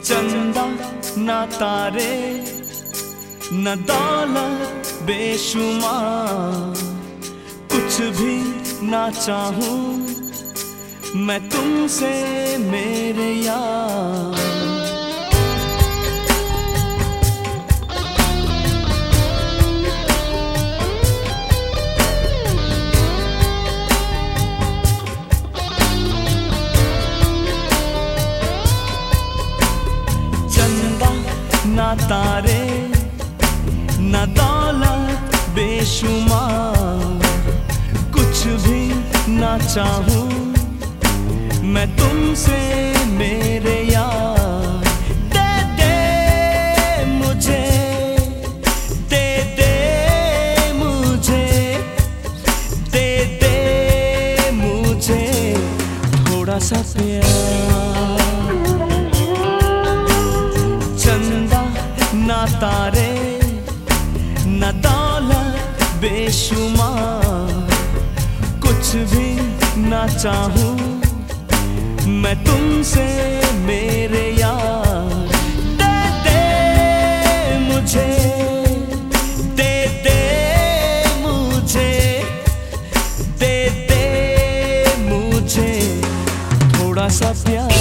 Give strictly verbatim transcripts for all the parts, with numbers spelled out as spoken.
चंदा ना तारे न दौलत बेशुमार, कुछ भी ना चाहूं मैं तुमसे मेरे यार। चंदा ना तारे न दौलत बेशुमार, कुछ भी ना चाहूं मैं तुमसे मेरे यार। दे दे मुझे, दे दे मुझे, दे दे मुझे थोड़ा सा प्यार। चंदा ना तारे न दौलत बेशुमार, कुछ भी ना चाहूं मैं तुमसे मेरे यार। दे दे मुझे, दे दे मुझे, दे दे मुझे थोड़ा सा प्यार।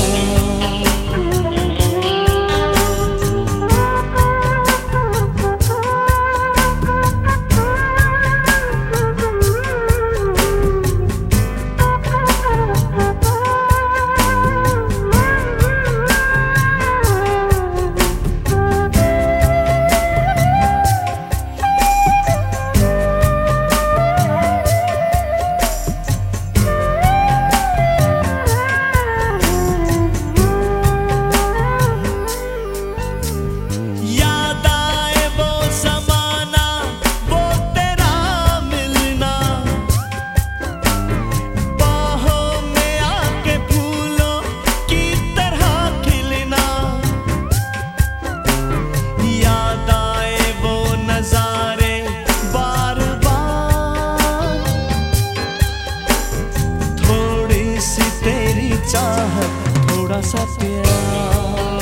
चाहत थोड़ा सा प्यार।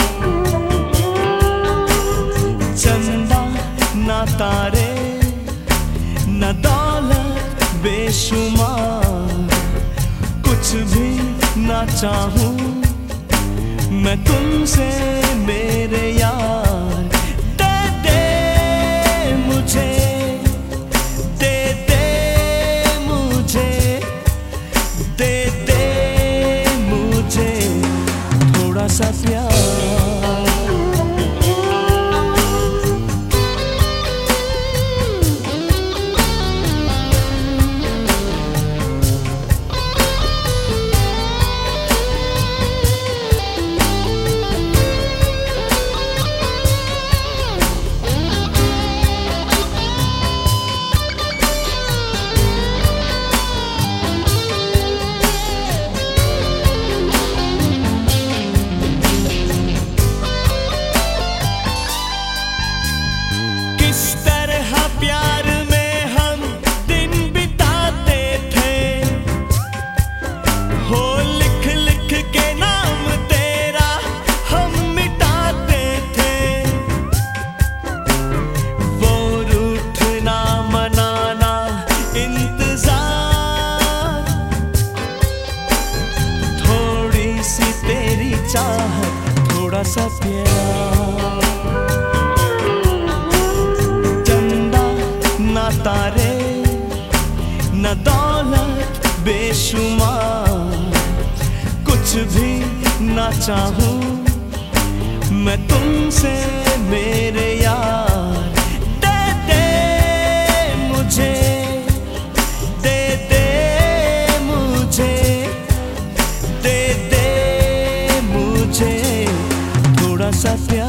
चंदा ना तारे न दौलत बेशुमार, कुछ भी ना चाहूं मैं तुमसे मेरे यार। दे दे मुझे, दे दे मुझे, दे दे मुझे थोड़ा सा प्यार। चाहत थोड़ा सा प्यार। चंदा ना तारे न दौलत बेशुमार, कुछ भी ना चाहूं मैं तुमसे मेरे यार। दे दे मुझे, दे दे मुझे, दे दे मुझे थोड़ा सा प्यार।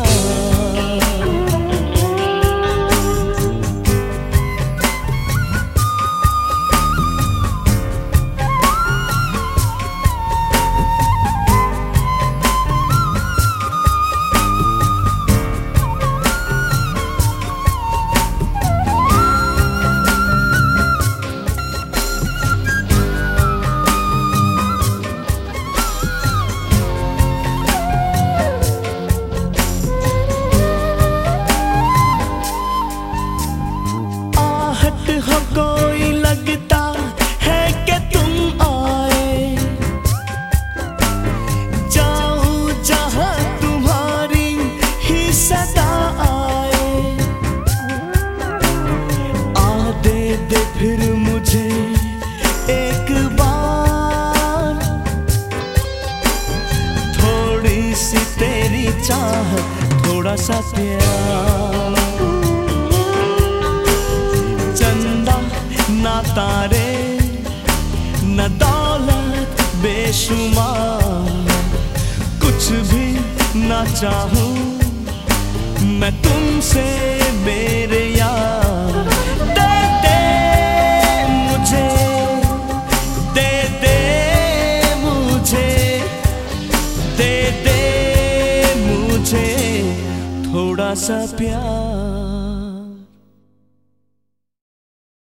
चाहत, थोड़ा सा प्यार। चंदा ना तारे न दौलत बेशुमार, कुछ भी ना चाहूं मैं तुमसे मेरे यार। दे दे मुझे, दे दे मुझे, दे दे मुझे थोड़ा सा प्यार।